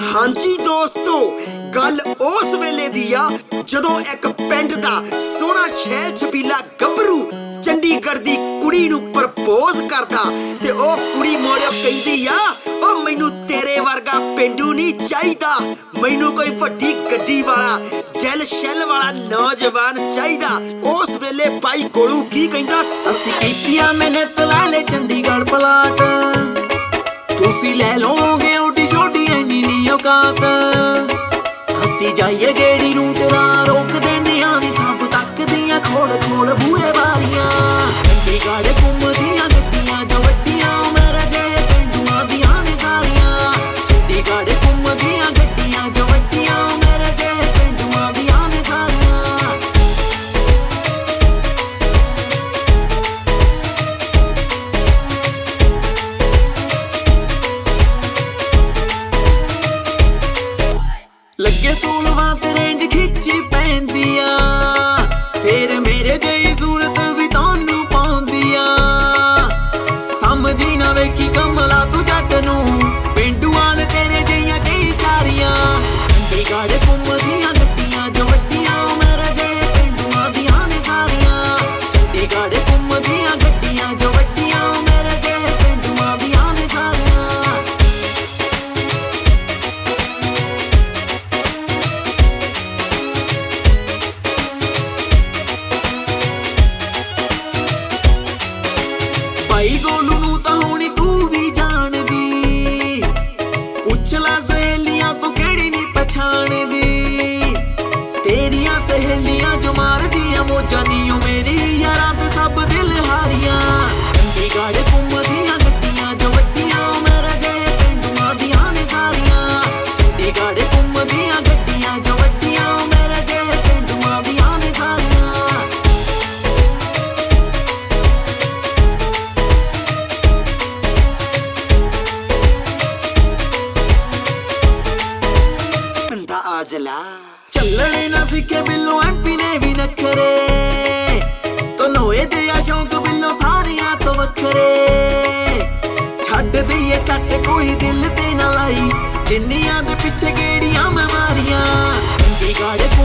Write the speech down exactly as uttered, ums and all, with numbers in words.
ਹਾਂਜੀ ਦੋਸਤੋ, ਗੱਲ ਉਸ ਵੇਲੇ ਦੀ ਆ ਜਦੋਂ ਇੱਕ ਪਿੰਡ ਦਾ ਸੋਹਣਾ ਛੈਲ ਛਬੀਲਾ ਗੱਭਰੂ ਚੰਡੀਗੜ੍ਹ ਦੀ ਕੁੜੀ ਨੂੰ ਪ੍ਰਪੋਜ਼ ਕਰਦਾ ਤੇ ਉਹ ਕੁੜੀ ਮੋੜਿਓ ਕਹਿੰਦੀ ਆ, ਉਹ ਮੈਨੂੰ ਤੇਰੇ ਵਰਗਾ ਪਿੰਡੂ ਨਹੀਂ ਚਾਹੀਦਾ, ਮੈਨੂੰ ਕੋਈ ਵੱਡੀ ਗੱਡੀ ਵਾਲਾ ਜੈਲ ਸ਼ੈਲ ਵਾਲਾ ਨੌਜਵਾਨ ਚਾਹੀਦਾ। ਉਸ ਵੇਲੇ ਬਾਈ ਕੋਲੂ ਕੀ ਕਹਿੰਦਾ, ਅਸੀਂ ਕੀਤੀਆਂ ਮਿਹਨਤ ਲਾ ਲੈ ਚੰਡੀਗੜ੍ਹ ਪਲਾਟ, ਤੁਸੀਂ ਲੈ ਲਓਗੇ ਓਡੀ ਛੋਟੀ ਐਨੀ ਨੀ ਔਕਾਤ। ਅਸੀਂ ਜਾਈਏ ਗੇੜੀ ਰੂਟ ਦਾ ਰੋਕਦੇ ਨਿਆਂ ਨੀ ਸਭ ਤੱਕਦੀਆਂ ਖੋਲ ਖੋਲ ਬੂਹੇ ਬਾਰੀਆਂ। ਚੰਡੀਗੜ੍ਹ ਘੁੰਮਦੀਆਂ ਗੱਡੀਆਂ ਜੋ ਵੱਡੀਆਂ ਮੇਰੇ ਜਿਹੇ ਪਿੰਡੂਆਂ ਦੀਆਂ ਨੇ ਸਾਰੀਆਂ। ਚੰਡੀਗੜ੍ਹ ਘੁੰਮਦੀਆਂ ਗੱਡੀਆਂ ਜੋ ਵੱਡੀਆਂ ਮੇਰੇ ਜਿਹੇ ਪਿੰਡੂਆਂ ਦੀਆਂ ਨੇ ਸਾਰੀਆਂ। ਲੱਗੇ ਸੋਲਵਾਂ ਤੇ ਰੇਂਜ ਖਿੱਚੀ ਪੈਂਦੀ ਆ, ਫੇਰ ਮੇਰੇ ਜਿਹੀ ਸੂਰਤ ਵੀ ਤੁਹਾਨੂੰ ਪਾਉਂਦੀ ਆ। ਸਮਝੀ ਨਾ ਵੇਖੀ ਕਮਲਾ ਤੂੰ ਜੱਟ ਨੂੰ, ਪਿੰਡੂਆਂ ਨੇ ਤੇਰੇ ਜਿਹੀਆਂ ਕਈ ਚਾਰੀਆਂ। ਚੰਡੀਗੜ੍ਹ ਘੁੰਮਦੀਆਂ ਗੱਡੀਆਂ ਜੋ ਵੱਡੀਆਂ ਮੇਰੇ ਜਿਹੇ ਪਿੰਡੂਆਂ ਦੀਆਂ ਨੇ ਸਾਰੀਆਂ। ਚੰਡੀਗੜ੍ਹ ਘੁੰਮਦੀਆਂ ਗੱਡੀਆਂ ਜੋ ਵੱਡੀਆਂ ਮੇਰੇ ਜਿਹੇ ਪਿੰਡੂਆਂ ਦੀਆਂ ਨੇ ਸਾਰੀਆਂ। ਭਾਈ ਗੋਲੂ ਨੂੰ ਤਾਂ ਹੁਣੀ ਤੂੰ ਵੀ ਜਾਣਦੀ, ਪੁੱਛ ਲੈ ਸਹੇਲੀਆਂ ਤੂੰ ਕਿਹੜੀ ਨੀ ਪਛਾਣਦੀ। ਤੇਰੀਆਂ ਸਹੇਲੀਆਂ ਜੋ ਮਾਰਦੀਆਂ ਮੋਜਾਂ ਨੀ ਓ ਮੇਰੀ ਯਾਰਾਂ ਤੇ ਸਭ ਦਿਲ ਹਾਰੀਆਂ। ਚੰਡੀਗੜ੍ਹ ਘੁੰਮਦੀਆਂ ਗੱਡੀਆਂ ਜੋ ਵੱਡੀਆਂ ਮੇਰੇ ਜਿਹੇ ਪਿੰਡੂਆਂ ਦੀਆਂ ਨੇ ਸਾਰੀਆਂ। ਚੰਡੀਗੜ੍ਹ ਘੁੰਮਦੀਆਂ ਗੱਡੀਆਂ ਜੋ ਵੱਡੀਆਂ ਮੇਰੇ ਜਿਹੇ ਪਿੰਡੂਆਂ ਦੀਆਂ ਨੇ ਸਾਰੀਆਂ। ਬੰਦਾ ਆਜਲਾ ਚੱਲਣੇ ਨਾ ਸਿੱਖੇ ਬਿੱਲੋ ਐਮਪੀ ਨੇ ਵੀ ਨਖਰੇ, ਤਨੋਏ ਦੇ ਆ ਸ਼ੌਂਕ ਬਿੱਲੋ ਸਾਰਿਆਂ ਤੋਂ ਵੱਖਰੇ। ਛੱਡ ਦਈਏ ਚੱਟ ਕੋਈ ਦਿਲ ਤੇ ਨਾ ਲਾਈ, ਜਿੰਨੀਆਂ ਦੇ ਪਿੱਛੇ ਗੇੜੀਆਂ ਮੈਂ ਮਾਰੀਆਂ। ਚੰਡੀਗੜ੍ਹ